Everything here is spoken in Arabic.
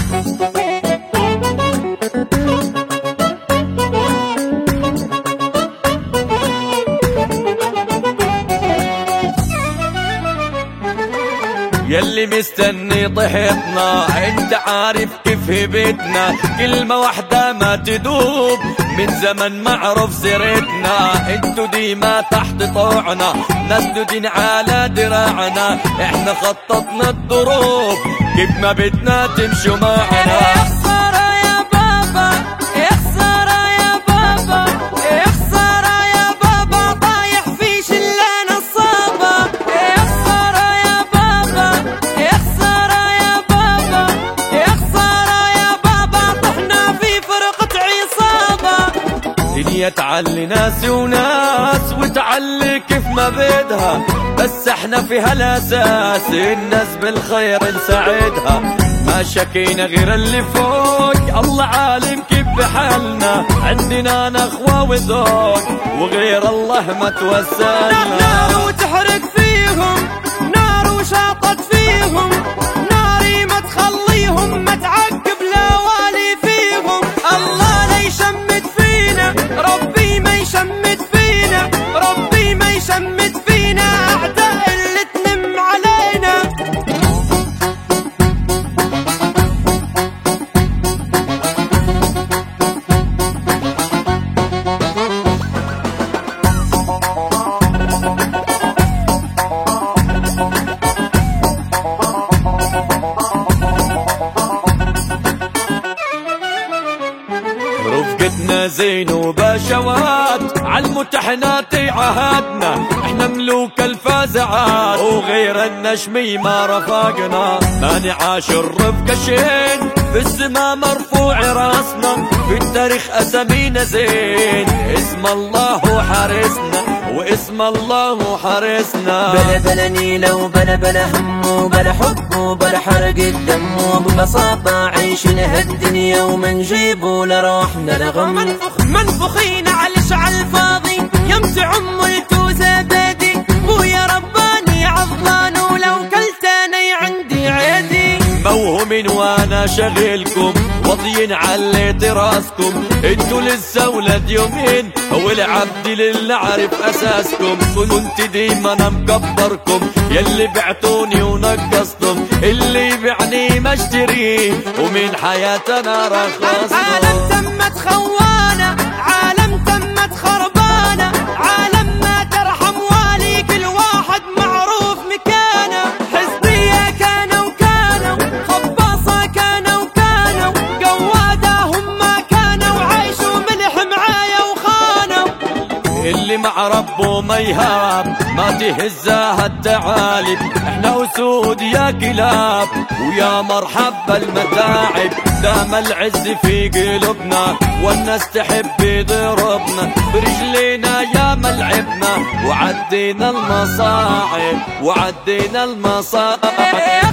يلي مستني ضحكنا انت عارف كيف هبتنا، كلمة واحدة ما تدوب من زمن معروف سيرتنا. انتو ديما تحت طوعنا نسدين على دراعنا، احنا خططنا الضروب كيف ما بدنا تمشوا معنا. الدنيا تعلي ناس وناس وتعلي كيف ما بدها، بس احنا في هالاساس الناس بالخير نساعدها. ما شكينا غير اللي فوق، الله عالم كيف بحالنا، عندنا نخوة وذوق وغير الله ما توسلنا. نار وتحرق فيهم، نار وشاطت فيهم، ناري ما تخليهم، ما تعقب لا والي فيهم. الله لا يشمت فينا، ربي ما يشمت فينا، ربي ما يشمت فينا أعداء اللي تنم علينا. رفقتنا زين وبشوات عالمتحنات عهدنا، احنا ملوك الفازعات وغير النشمي ما رفقنا. ما نعاش الرفقة شين في السما مرفوع راسنا، في التاريخ اسامينا زين، اسم الله حارسنا واسم الله حارسنا. بلا بلا نيلة وبلا بلا هم وبلا حب وبلا حرق الدم، وببساطة عيشنا هالدنيا وما نجيبوا لروحنا لغم. منفوخين علش عالفاضي يمت عم التوزة بادي، ويا رباني عضلان ولو كلتاني عندي عادي. موهومين وانا شغلكم واضيين عليت راسكم، انتو لسه ولاد يومين والعبد للي عارف اساسكم. كنت ديما انا مكبركم يلي بعتوني ونقصتم، اللي بيعني ما اشتريه ومن حياتنا رخصتم. عالم تمت خوانة، عالم تمت خربانة، عالم ما ترحم والي، كل واحد معروف مكانه. حزبية كانوا خباصة كانوا قوادهم ما كانوا، عايشوا ملح معايا وخانوا. اللي مع ربه ما يهاب ما تهزها التعالب، احنا اسود يا كلاب ويا مرحبا المتاعب. دام العز في قلوبنا والناس تحب ضربنا، برجلينا يا ملعبنا وعدينا المصاعب وعدينا المصاعب.